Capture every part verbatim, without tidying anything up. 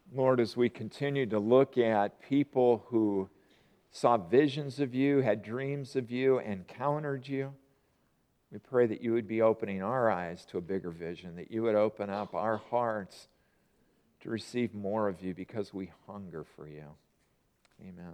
Lord, as we continue to look at people who saw visions of you, had dreams of you, encountered you, we pray that you would be opening our eyes to a bigger vision, that you would open up our hearts to receive more of you because we hunger for you. Amen.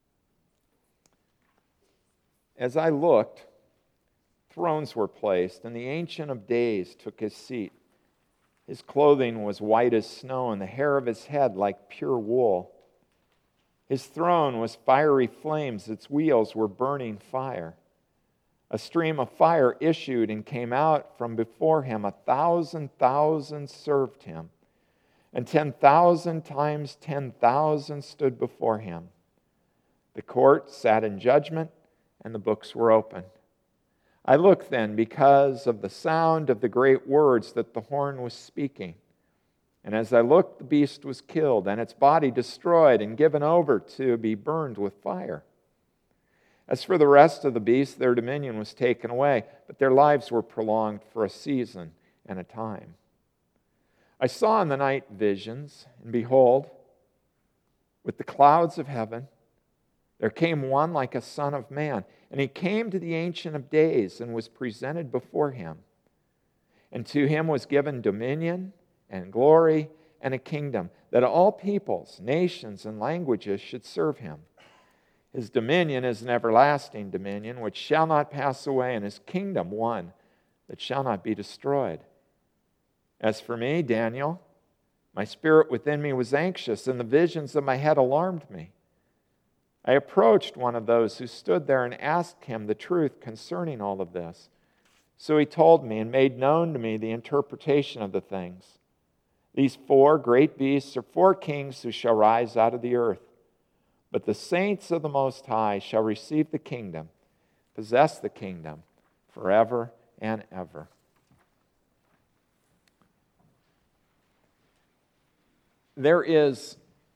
As I looked, thrones were placed, and the Ancient of Days took his seat. His clothing was white as snow, and the hair of his head like pure wool. His throne was fiery flames, its wheels were burning fire. A stream of fire issued and came out from before him. A thousand thousand served him, and ten thousand times ten thousand stood before him. The court sat in judgment, and the books were opened. I looked then because of the sound of the great words that the horn was speaking. And as I looked, the beast was killed, and its body destroyed and given over to be burned with fire. As for the rest of the beasts, their dominion was taken away, but their lives were prolonged for a season and a time. I saw in the night visions, and behold, with the clouds of heaven, there came one like a son of man, and he came to the Ancient of Days and was presented before him. And to him was given dominion and glory and a kingdom, that all peoples, nations, and languages should serve him. His dominion is an everlasting dominion which shall not pass away, and his kingdom one that shall not be destroyed. As for me, Daniel, my spirit within me was anxious, and the visions of my head alarmed me. I approached one of those who stood there and asked him the truth concerning all of this. So he told me and made known to me the interpretation of the things. These four great beasts are four kings who shall rise out of the earth. But the saints of the Most High shall receive the kingdom, possess the kingdom forever and ever. There is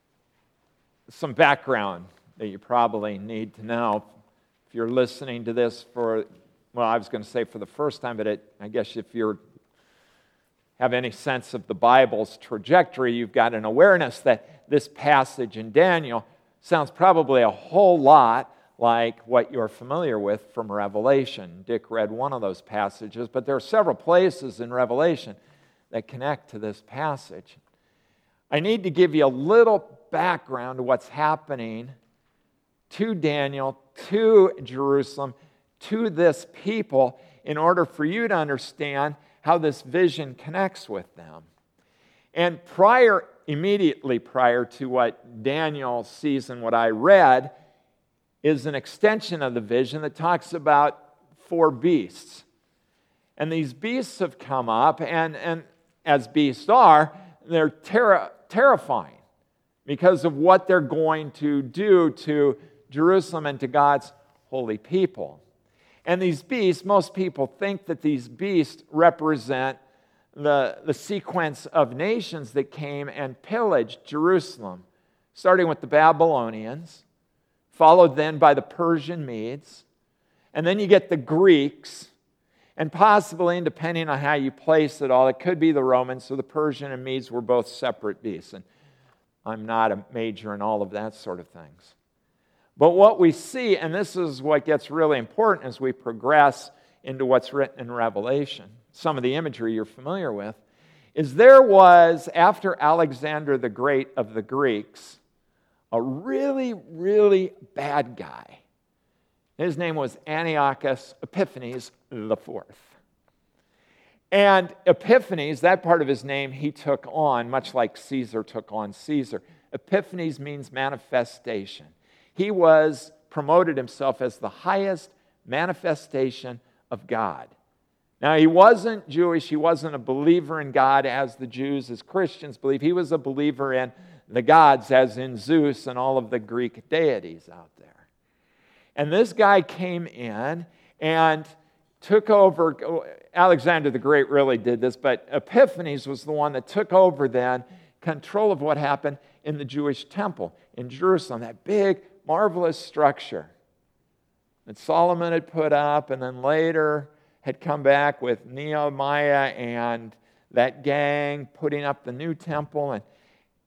some background that you probably need to know if you're listening to this for, well, I was going to say for the first time, but it, I guess if you have any sense of the Bible's trajectory, you've got an awareness that this passage in Daniel sounds probably a whole lot like what you're familiar with from Revelation. Dick read one of those passages, but there are several places in Revelation that connect to this passage. I need to give you a little background to what's happening to Daniel, to Jerusalem, to this people, in order for you to understand how this vision connects with them. And prior, immediately prior to what Daniel sees and what I read, is an extension of the vision that talks about four beasts. And these beasts have come up, and, and as beasts are, they're ter- terrifying because of what they're going to do to Jerusalem and to God's holy people. And these beasts, most people think that these beasts represent the, the sequence of nations that came and pillaged Jerusalem, starting with the Babylonians, followed then by the Persian Medes, and then you get the Greeks, and possibly, and depending on how you place it all, it could be the Romans, so the Persian and Medes were both separate beasts, and I'm not a major in all of that sort of things. But what we see, and this is what gets really important as we progress into what's written in Revelation, some of the imagery you're familiar with, is there was, after Alexander the Great of the Greeks, a really, really bad guy. His name was Antiochus Epiphanes the Fourth. And Epiphanes, that part of his name he took on, much like Caesar took on Caesar. Epiphanes means manifestation. He was promoted himself as the highest manifestation of God. Now, he wasn't Jewish. He wasn't a believer in God as the Jews, as Christians believe. He was a believer in the gods, as in Zeus and all of the Greek deities out there. And this guy came in and took over. Alexander the Great really did this, but Epiphanes was the one that took over then control of what happened in the Jewish temple in Jerusalem, that big, marvelous structure that Solomon had put up and then later had come back with Nehemiah and that gang putting up the new temple. And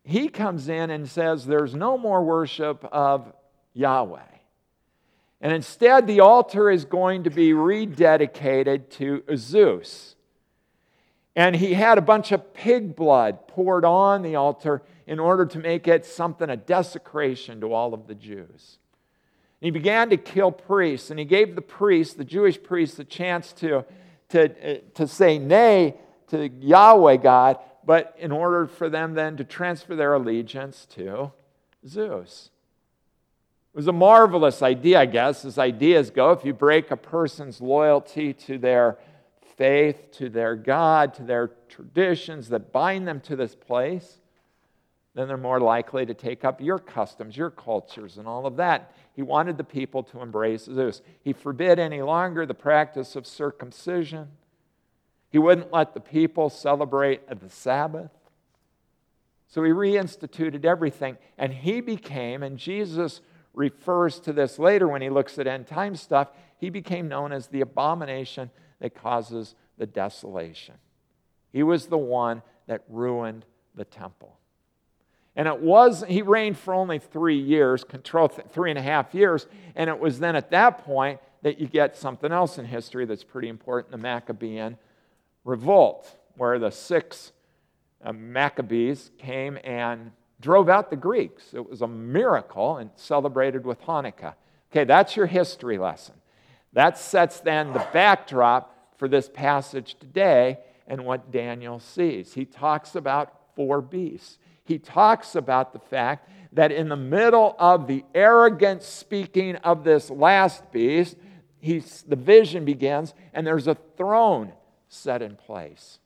he comes in and says there's no more worship of Yahweh. And instead, the altar is going to be rededicated to Zeus. And he had a bunch of pig blood poured on the altar in order to make it something, a desecration to all of the Jews. He began to kill priests, and he gave the priests, the Jewish priests, a chance to, to, to say nay to Yahweh God, but in order for them then to transfer their allegiance to Zeus. It was a marvelous idea, I guess, as ideas go. If you break a person's loyalty to their faith, to their God, to their traditions that bind them to this place, then they're more likely to take up your customs, your cultures, and all of that. He wanted the people to embrace Zeus. He forbid any longer the practice of circumcision. He wouldn't let the people celebrate the Sabbath. So he reinstituted everything, and he became, and Jesus refers to this later when he looks at end time stuff, he became known as the abomination that causes the desolation. He was the one that ruined the temple. And it was, he reigned for only three years, control th- three and a half years, and it was then at that point that you get something else in history that's pretty important, the Maccabean revolt, where the six uh, Maccabees came and drove out the Greeks. It was a miracle and celebrated with Hanukkah. Okay, that's your history lesson. That sets then the backdrop for this passage today and what Daniel sees. He talks about four beasts. He talks about the fact that in the middle of the arrogant speaking of this last beast, he's, the vision begins, and there's a throne set in place.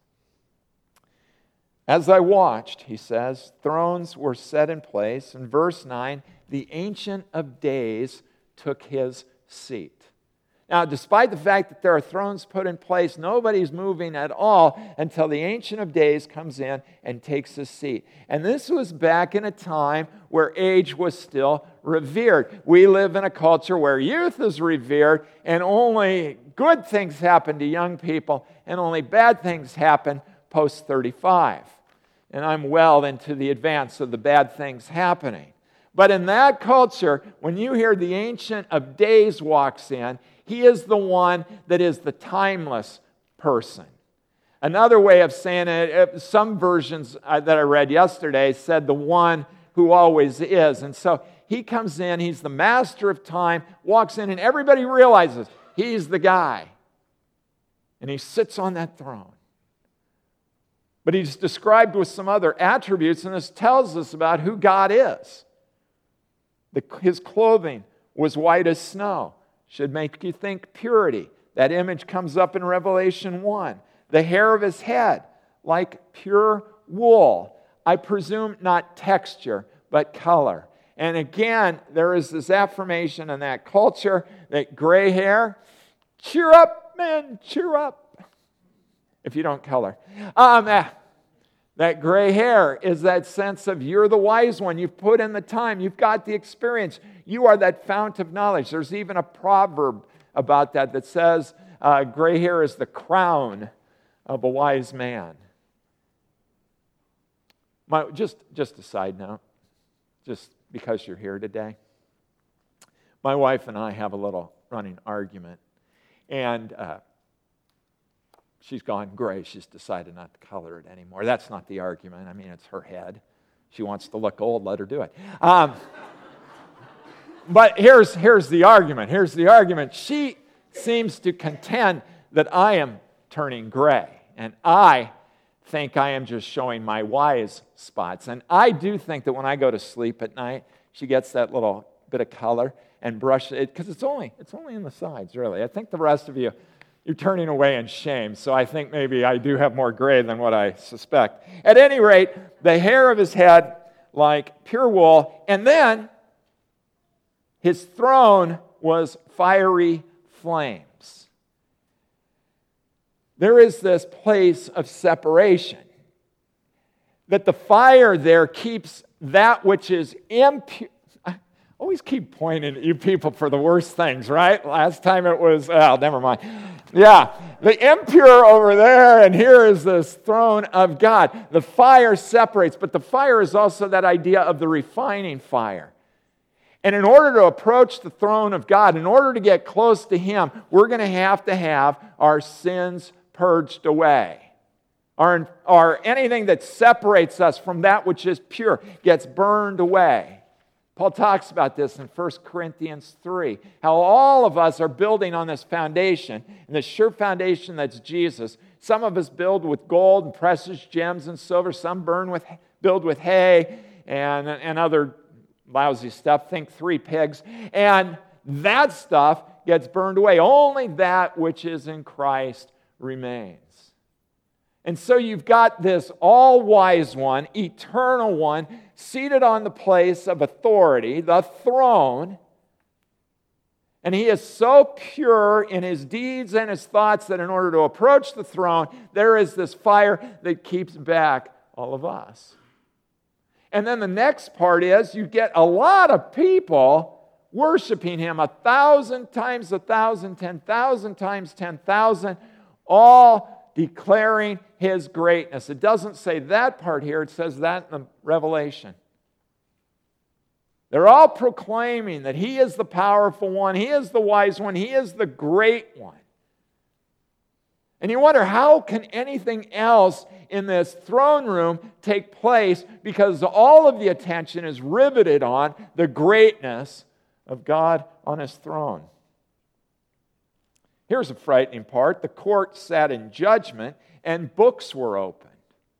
As I watched, he says, thrones were set in place. In verse nine, the Ancient of Days took his seat. Now, despite the fact that there are thrones put in place, nobody's moving at all until the Ancient of Days comes in and takes his seat. And this was back in a time where age was still revered. We live in a culture where youth is revered, and only good things happen to young people, and only bad things happen post thirty-five. And I'm well into the advance of the bad things happening. But in that culture, when you hear the Ancient of Days walks in, he is the one that is the timeless person. Another way of saying it, some versions that I read yesterday said the one who always is. And so he comes in, he's the master of time, walks in, and everybody realizes he's the guy. And he sits on that throne. But he's described with some other attributes, and this tells us about who God is. The, his clothing was white as snow. Should make you think purity. That image comes up in Revelation one. The hair of his head, like pure wool. I presume not texture, but color. And again, there is this affirmation in that culture that gray hair, cheer up, men, cheer up. If you don't color. Um, that gray hair is that sense of you're the wise one. You've put in the time. You've got the experience. You are that fount of knowledge. There's even a proverb about that that says uh, gray hair is the crown of a wise man. My, just, just a side note, just because you're here today. My wife and I have a little running argument. And uh, she's gone gray. She's decided not to color it anymore. That's not the argument. I mean, it's her head. She wants to look old. Let her do it. Um, but here's, here's the argument. Here's the argument. She seems to contend that I am turning gray. And I think I am just showing my wise spots. And I do think that when I go to sleep at night, she gets that little bit of color and brush it. Because it's only, it's only in the sides, really. I think the rest of you... You're turning away in shame, so I think maybe I do have more gray than what I suspect. At any rate, the hair of his head like pure wool, and then his throne was fiery flames. There is this place of separation, that the fire there keeps that which is impure. Always keep pointing at you people for the worst things, right? Last time it was, oh, never mind. Yeah, the impure over there, and here is this throne of God. The fire separates, but the fire is also that idea of the refining fire. And in order to approach the throne of God, in order to get close to Him, we're going to have to have our sins purged away. Or, or anything that separates us from that which is pure gets burned away. Paul talks about this in First Corinthians three, how all of us are building on this foundation, and the sure foundation that's Jesus. Some of us build with gold and precious gems and silver. Some burn with, build with hay and, and other lousy stuff. Think three pigs. And that stuff gets burned away. Only that which is in Christ remains. And so you've got this all-wise one, eternal one, seated on the place of authority, the throne. And He is so pure in His deeds and His thoughts that in order to approach the throne, there is this fire that keeps back all of us. And then the next part is you get a lot of people worshiping Him, a thousand times a thousand, ten thousand times ten thousand, all declaring His greatness. It doesn't say that part here, it says that in the Revelation. They're all proclaiming that He is the powerful one, He is the wise one, He is the great one. And you wonder, how can anything else in this throne room take place? Because all of the attention is riveted on the greatness of God on His throne. Here's a frightening part. The court sat in judgment and books were opened.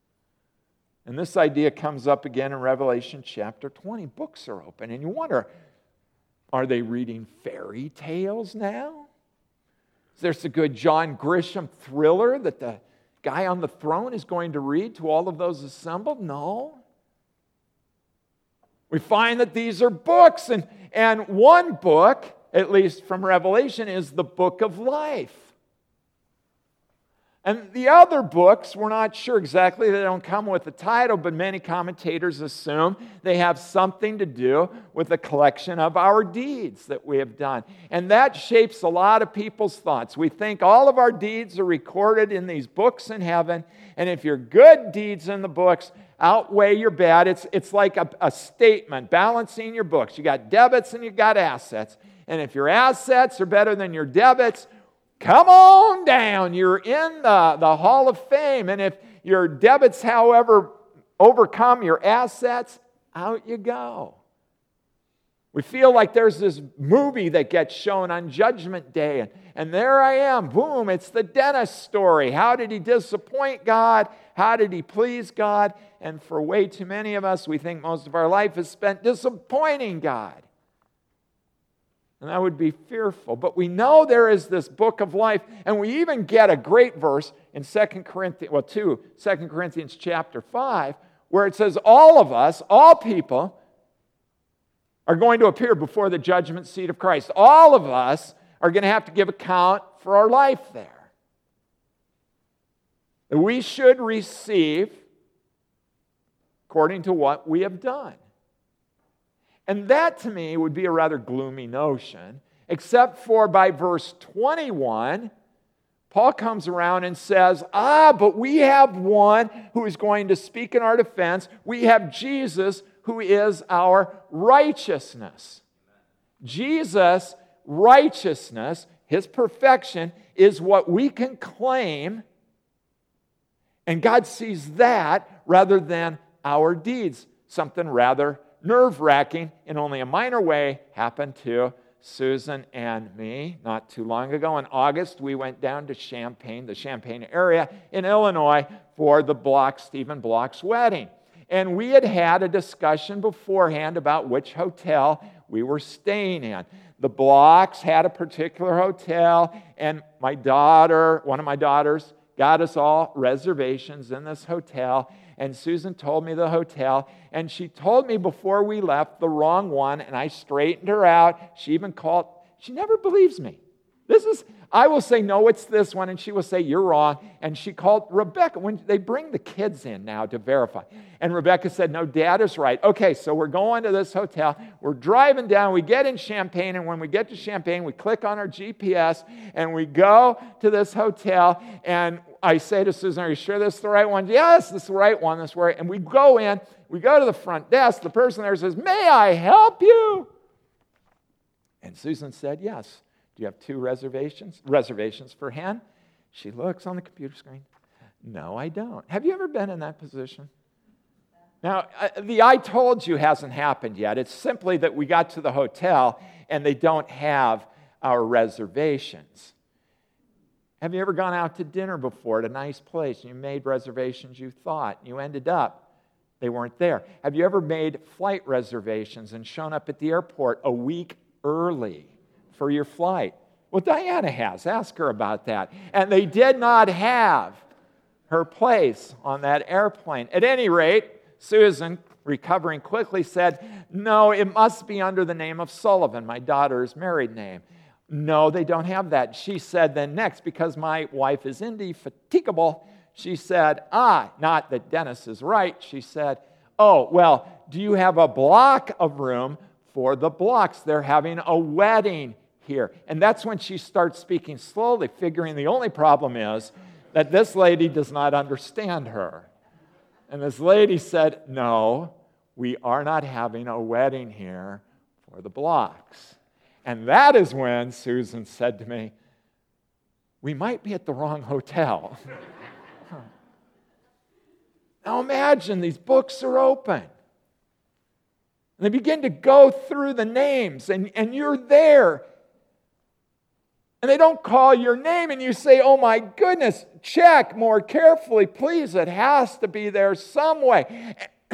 And this idea comes up again in Revelation chapter twenty. Books are open. And you wonder, are they reading fairy tales now? Is there a good John Grisham thriller that the guy on the throne is going to read to all of those assembled? No. We find that these are books. And, and one book, at least from Revelation, is the book of life. And the other books, we're not sure exactly. They don't come with a title, but many commentators assume they have something to do with the collection of our deeds that we have done. And that shapes a lot of people's thoughts. We think all of our deeds are recorded in these books in heaven, and if your good deeds in the books outweigh your bad, it's, it's like a, a statement balancing your books. You got debits and you got assets. And if your assets are better than your debits, come on down. You're in the, the Hall of Fame. And if your debits, however, overcome your assets, out you go. We feel like there's this movie that gets shown on Judgment Day. And, and there I am. Boom, it's the dentist story. How did he disappoint God? How did he please God? And for way too many of us, we think most of our life is spent disappointing God. And that would be fearful. But we know there is this book of life, and we even get a great verse in Second Corinthians, well, two, Second Corinthians chapter five, where it says all of us, all people, are going to appear before the judgment seat of Christ. All of us are going to have to give account for our life there. We should receive according to what we have done. And that, to me, would be a rather gloomy notion, except for by verse twenty-one, Paul comes around and says, ah, but we have one who is going to speak in our defense. We have Jesus, who is our righteousness. Jesus' righteousness, His perfection, is what we can claim, and God sees that rather than our deeds. Something rather nerve-wracking in only a minor way happened to Susan and me not too long ago. In August, we went down to Champaign, the Champaign area in Illinois, for the Block, Stephen Block's wedding. And we had had a discussion beforehand about which hotel we were staying in. The Blocks had a particular hotel, and my daughter, one of my daughters, got us all reservations in this hotel. And Susan told me the hotel, and she told me before we left the wrong one, and I straightened her out. She even called, she never believes me. This is, I will say, no, it's this one, and she will say, you're wrong. And she called Rebecca. When they bring the kids in now to verify. And Rebecca said, no, Dad is right. Okay, so we're going to this hotel. We're driving down. We get in Champaign, and when we get to Champaign, we click on our G P S, and we go to this hotel, and I say to Susan, are you sure this is the right one? Yes, this is the right one. This is right. And we go in. We go to the front desk. The person there says, may I help you? And Susan said, yes. Do you have two reservations? Reservations for Hen? She looks on the computer screen. No, I don't. Have you ever been in that position? Now, the I told you hasn't happened yet. It's simply that we got to the hotel and they don't have our reservations. Have you ever gone out to dinner before at a nice place and you made reservations you thought, and you ended up, they weren't there? Have you ever made flight reservations and shown up at the airport a week early for your flight? Well, Diana has. Ask her about that. And they did not have her place on that airplane. At any rate, Susan, recovering quickly, said, no, it must be under the name of Sullivan, my daughter's married name. No, they don't have that. She said then next, because my wife is indefatigable, she said, ah, not that Dennis is right. She said, oh, well, do you have a block of room for the blocks? They're having a wedding here. And that's when she starts speaking slowly, figuring the only problem is that this lady does not understand her. And this lady said, no, we are not having a wedding here for the blocks. And that is when Susan said to me, we might be at the wrong hotel. Now imagine these books are open. And they begin to go through the names, and, and you're there. And they don't call your name, and you say, oh my goodness, check more carefully, please. It has to be there some way.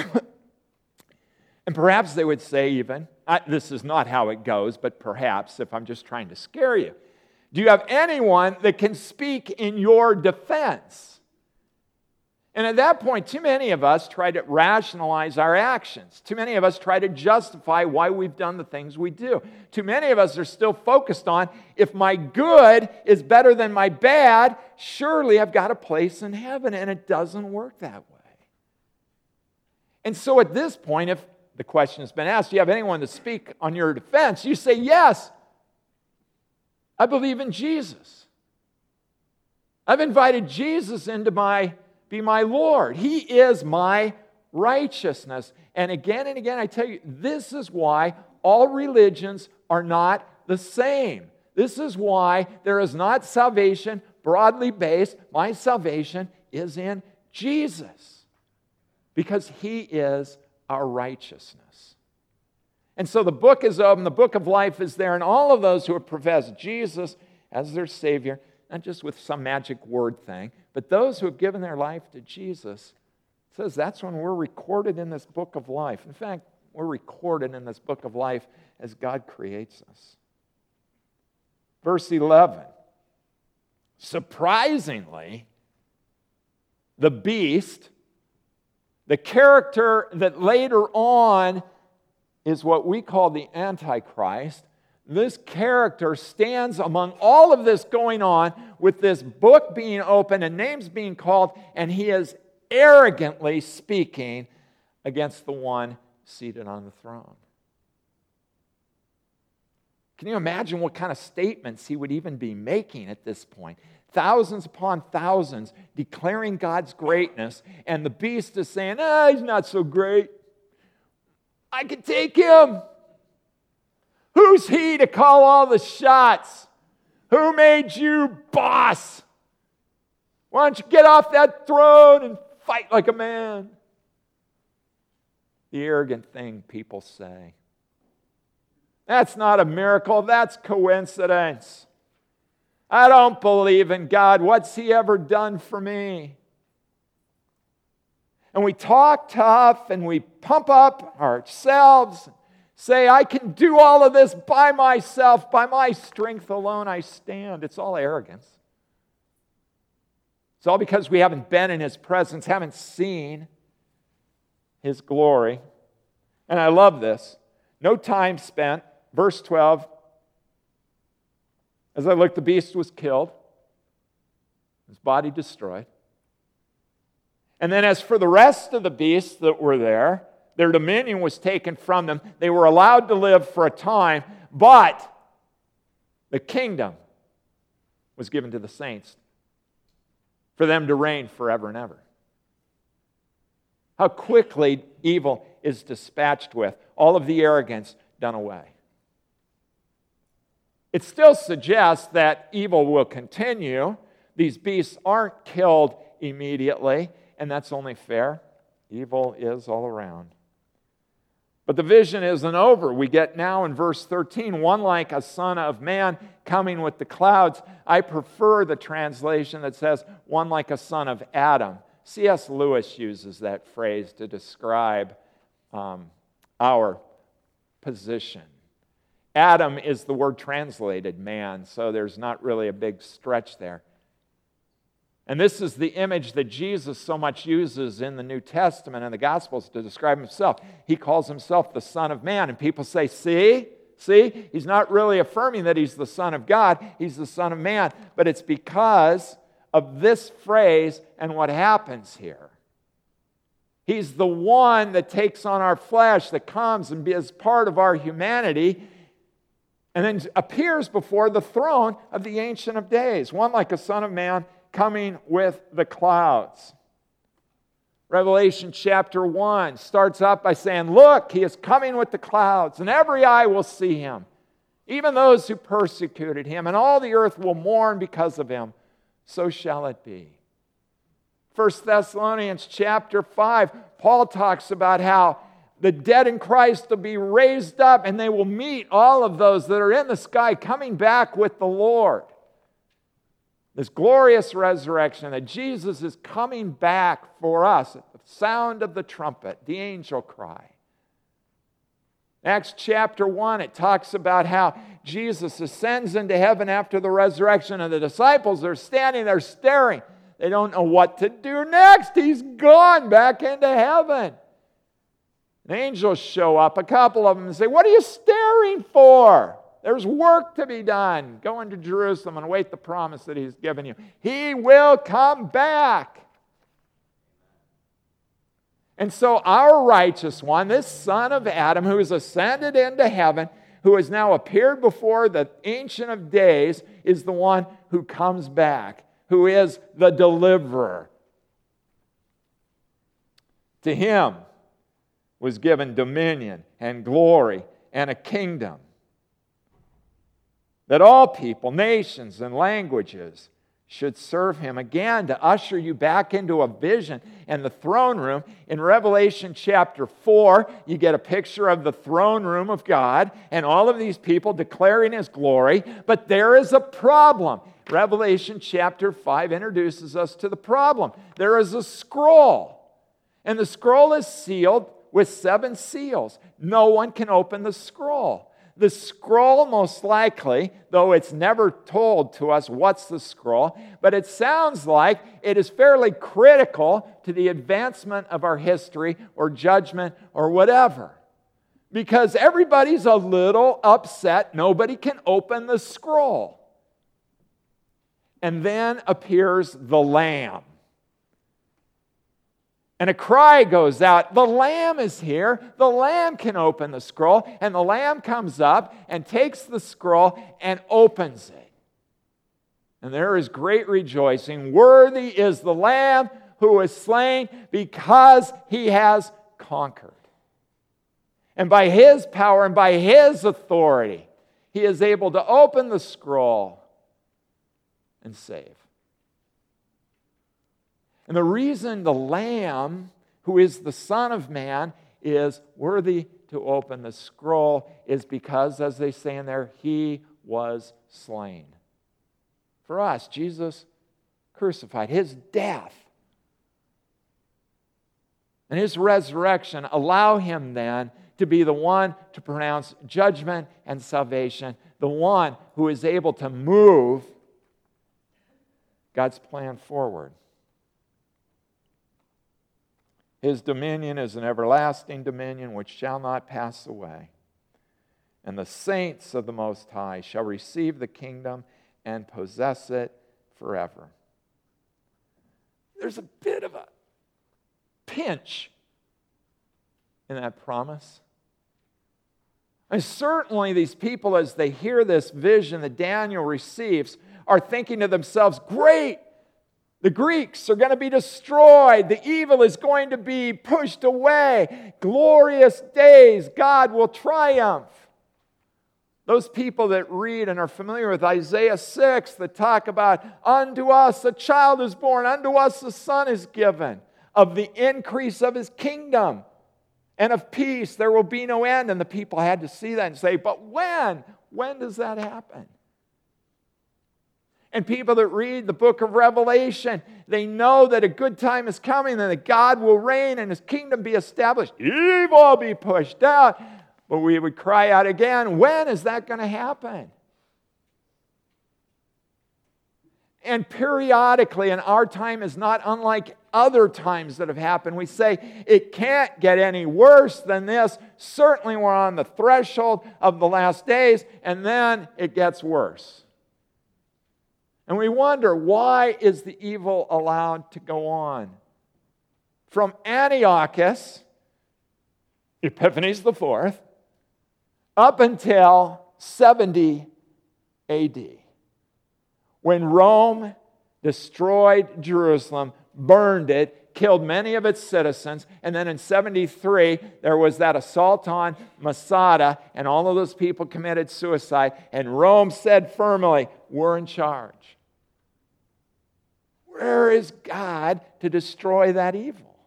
And perhaps they would say even, uh, this is not how it goes, but perhaps, if I'm just trying to scare you, do you have anyone that can speak in your defense? And at that point, too many of us try to rationalize our actions. Too many of us try to justify why we've done the things we do. Too many of us are still focused on, if my good is better than my bad, surely I've got a place in heaven, and it doesn't work that way. And so at this point, if the question has been asked, do you have anyone to speak on your defense? You say, yes, I believe in Jesus. I've invited Jesus into my be my Lord. He is my righteousness. And again and again, I tell you, this is why all religions are not the same. This is why there is not salvation broadly based. My salvation is in Jesus, because He is our righteousness. And so the book is open, the book of life is there, and all of those who have professed Jesus as their Savior, not just with some magic word thing, but those who have given their life to Jesus, it says that's when we're recorded in this book of life. In fact, we're recorded in this book of life as God creates us. Verse eleven, surprisingly, the beast, the character that later on is what we call the Antichrist, this character stands among all of this going on with this book being open and names being called, and he is arrogantly speaking against the one seated on the throne. Can you imagine what kind of statements he would even be making at this point? Thousands upon thousands declaring God's greatness, and the beast is saying, ah, he's not so great. I can take him. Who's he to call all the shots? Who made you boss? Why don't you get off that throne and fight like a man? The arrogant thing people say. That's not a miracle, that's coincidence. I don't believe in God. What's He ever done for me? And we talk tough and we pump up ourselves, say, I can do all of this by myself, by my strength alone I stand. It's all arrogance. It's all because we haven't been in His presence, haven't seen His glory. And I love this. No time spent. Verse twelve, As I looked, the beast was killed, his body destroyed. And then as for the rest of the beasts that were there, their dominion was taken from them. They were allowed to live for a time, but the kingdom was given to the saints for them to reign forever and ever. How quickly evil is dispatched with, all of the arrogance done away. It still suggests that evil will continue. These beasts aren't killed immediately, and that's only fair. Evil is all around. But the vision isn't over. We get now in verse thirteen, one like a son of man coming with the clouds. I prefer the translation that says, one like a son of Adam. C S Lewis uses that phrase to describe um, our position. Adam is the word translated man, so there's not really a big stretch there. And this is the image that Jesus so much uses in the New Testament and the Gospels to describe himself. He calls himself the Son of Man, and people say, see, see, he's not really affirming that he's the Son of God, he's the Son of Man, but it's because of this phrase and what happens here. He's the one that takes on our flesh, that comes and is part of our humanity, and then appears before the throne of the Ancient of Days, one like a Son of Man coming with the clouds. Revelation chapter one starts up by saying, look, he is coming with the clouds, and every eye will see him, even those who persecuted him, and all the earth will mourn because of him. So shall it be. First Thessalonians chapter five, Paul talks about how the dead in Christ will be raised up, and they will meet all of those that are in the sky coming back with the Lord. This glorious resurrection, that Jesus is coming back for us at the sound of the trumpet, the angel cry. Acts chapter one, it talks about how Jesus ascends into heaven after the resurrection, and the disciples are standing there staring. They don't know what to do next. He's gone back into heaven. And angels show up, a couple of them, and say, what are you staring for? There's work to be done. Go into Jerusalem and await the promise that he's given you. He will come back. And so our righteous one, this son of Adam, who has ascended into heaven, who has now appeared before the Ancient of Days, is the one who comes back, who is the deliverer. To him was given dominion and glory and a kingdom, that all people, nations, and languages should serve him. Again, to usher you back into a vision and the throne room. In Revelation chapter four, you get a picture of the throne room of God and all of these people declaring his glory. But there is a problem. Revelation chapter five introduces us to the problem. There is a scroll, and the scroll is sealed with seven seals. No one can open the scroll. The scroll, most likely, though it's never told to us what's the scroll, but it sounds like it is fairly critical to the advancement of our history or judgment or whatever. Because everybody's a little upset. Nobody can open the scroll. And then appears the Lamb. And a cry goes out, the Lamb is here, the Lamb can open the scroll, and the Lamb comes up and takes the scroll and opens it. And there is great rejoicing. Worthy is the Lamb who was slain because he has conquered. And by his power and by his authority, he is able to open the scroll and save. And the reason the Lamb, who is the Son of Man, is worthy to open the scroll is because, as they say in there, he was slain. For us, Jesus crucified, his death and his resurrection allow him then to be the one to pronounce judgment and salvation, the one who is able to move God's plan forward. His dominion is an everlasting dominion which shall not pass away. And the saints of the Most High shall receive the kingdom and possess it forever. There's a bit of a pinch in that promise. And certainly these people, as they hear this vision that Daniel receives, are thinking to themselves, great, the Greeks are going to be destroyed. The evil is going to be pushed away. Glorious days, God will triumph. Those people that read and are familiar with Isaiah six that talk about, unto us a child is born, unto us a son is given, of the increase of his kingdom and of peace there will be no end. And the people had to see that and say, but when? When does that happen? And people that read the book of Revelation, they know that a good time is coming and that God will reign and his kingdom be established. Evil will be pushed out. But we would cry out again, when is that going to happen? And periodically, and our time is not unlike other times that have happened, we say, it can't get any worse than this. Certainly we're on the threshold of the last days, and then it gets worse. And we wonder, why is the evil allowed to go on? From Antiochus, Epiphanes the fourth, up until seventy A D, when Rome destroyed Jerusalem, burned it, killed many of its citizens, and then in seventy-three, there was that assault on Masada, and all of those people committed suicide, and Rome said firmly, we're in charge. Where is God to destroy that evil?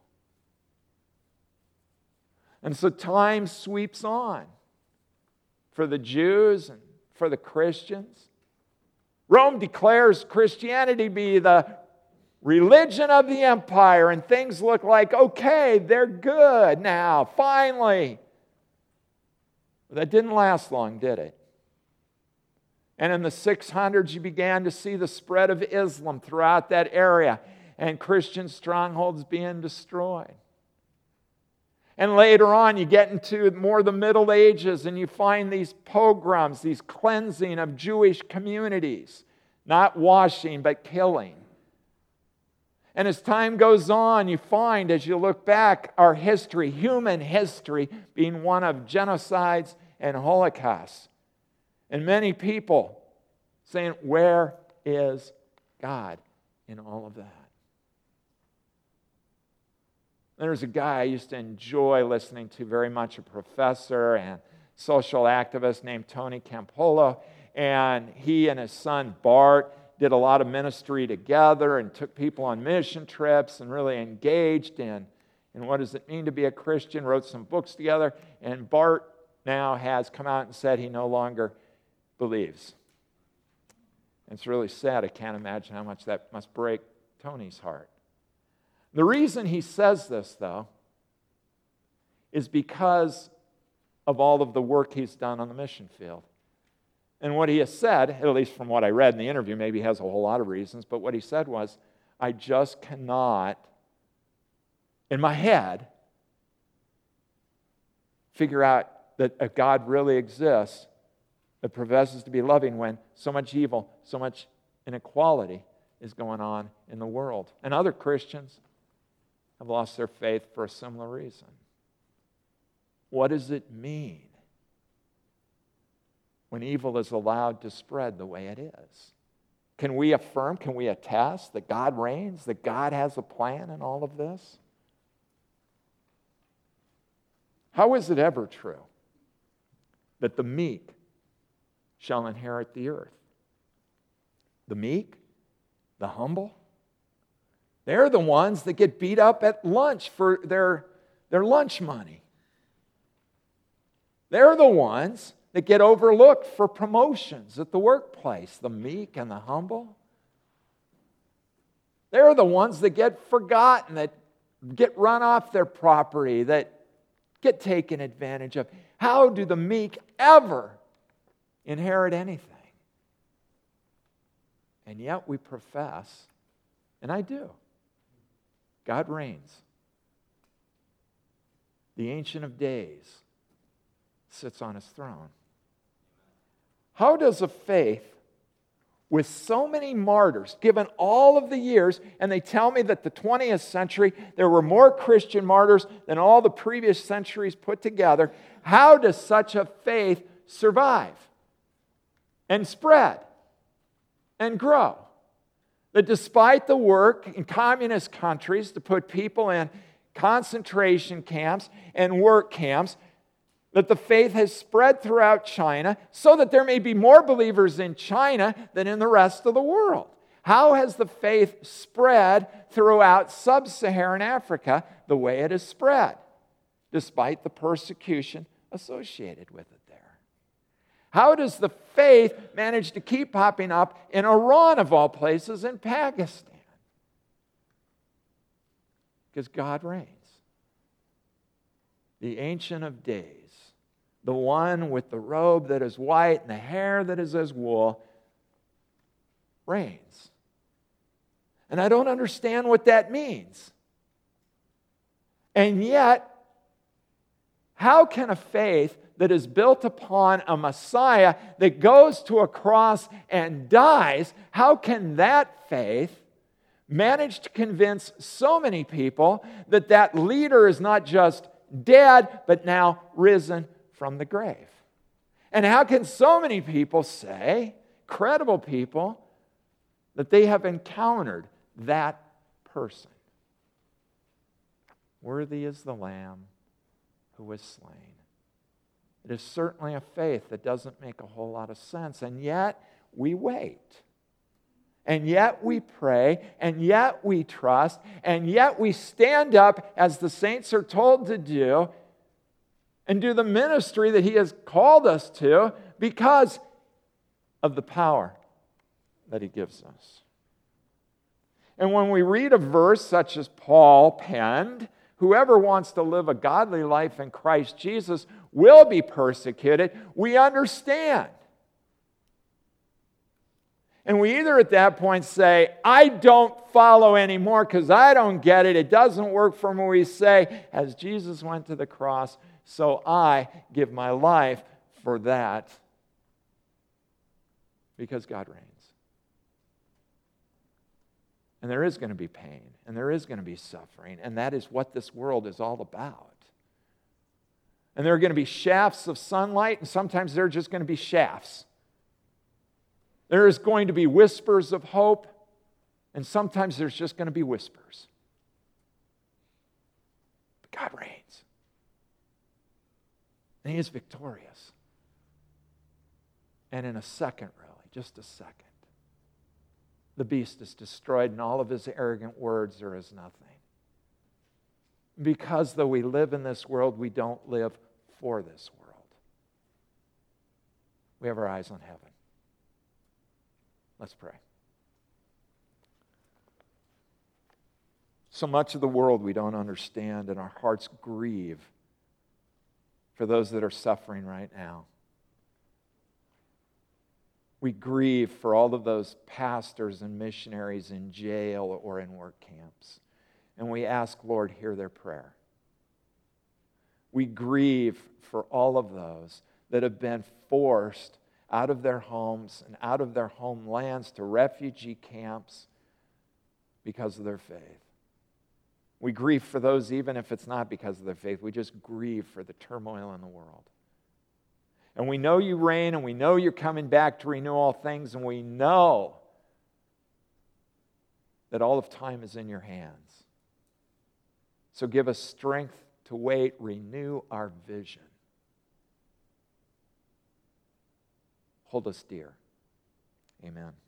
And so time sweeps on for the Jews and for the Christians. Rome declares Christianity to be the religion of the empire, and things look like, okay, they're good now, finally. But that didn't last long, did it? And in the six hundreds, you began to see the spread of Islam throughout that area, and Christian strongholds being destroyed. And later on, you get into more the Middle Ages, and you find these pogroms, these cleansing of Jewish communities. Not washing, but killing. And as time goes on, you find, as you look back, our history, human history, being one of genocides and holocausts. And many people saying, where is God in all of that? There's a guy I used to enjoy listening to very much, a professor and social activist named Tony Campolo. And he and his son Bart did a lot of ministry together and took people on mission trips and really engaged in, in what does it mean to be a Christian, wrote some books together. And Bart now has come out and said he no longer believes. And it's really sad. I can't imagine how much that must break Tony's heart. The reason he says this, though, is because of all of the work he's done on the mission field. And what he has said, at least from what I read in the interview, maybe he has a whole lot of reasons, but what he said was, I just cannot, in my head, figure out that a God really exists that professes to be loving when so much evil, so much inequality is going on in the world. And other Christians have lost their faith for a similar reason. What does it mean when evil is allowed to spread the way it is? Can we affirm, can we attest that God reigns, that God has a plan in all of this? How is it ever true that the meek shall inherit the earth? The meek, the humble, they're the ones that get beat up at lunch for their, their lunch money. They're the ones that get overlooked for promotions at the workplace, the meek and the humble. They're the ones that get forgotten, that get run off their property, that get taken advantage of. How do the meek ever inherit anything? And yet we profess, and I do, God reigns. The Ancient of Days sits on his throne. How does a faith with so many martyrs, given all of the years, and they tell me that the twentieth century, there were more Christian martyrs than all the previous centuries put together. How does such a faith survive and spread and grow? That despite the work in communist countries to put people in concentration camps and work camps, that the faith has spread throughout China so that there may be more believers in China than in the rest of the world. How has the faith spread throughout sub-Saharan Africa the way it has spread, despite the persecution associated with it there? How does the faith manage to keep popping up in Iran, of all places, in Pakistan? Because God reigns. The Ancient of Days, the one with the robe that is white and the hair that is as wool, reigns. And I don't understand what that means. And yet, how can a faith that is built upon a Messiah that goes to a cross and dies, how can that faith manage to convince so many people that that leader is not just dead, but now risen from the grave? And how can so many people say, credible people, that they have encountered that person? Worthy is the Lamb who was slain. It is certainly a faith that doesn't make a whole lot of sense, and yet we wait. And yet we pray, and yet we trust, and yet we stand up as the saints are told to do and do the ministry that He has called us to because of the power that He gives us. And when we read a verse such as Paul penned, whoever wants to live a godly life in Christ Jesus will be persecuted, we understand. And we either at that point say, I don't follow anymore because I don't get it, it doesn't work for me. We say, as Jesus went to the cross, so I give my life for that because God reigns. And there is going to be pain, and there is going to be suffering, and that is what this world is all about. And there are going to be shafts of sunlight, and sometimes there are just going to be shafts. There is going to be whispers of hope, and sometimes there's just going to be whispers. But God reigns. And He is victorious. And in a second, really, just a second, the beast is destroyed, and all of his arrogant words are as nothing. Because though we live in this world, we don't live for this world. We have our eyes on heaven. Let's pray. So much of the world we don't understand, and our hearts grieve for those that are suffering right now. We grieve for all of those pastors and missionaries in jail or in work camps. And we ask, Lord, hear their prayer. We grieve for all of those that have been forced out of their homes and out of their homelands to refugee camps because of their faith. We grieve for those even if it's not because of their faith. We just grieve for the turmoil in the world. And we know you reign, and we know you're coming back to renew all things, and we know that all of time is in your hands. So give us strength to wait, renew our vision. Hold us dear. Amen.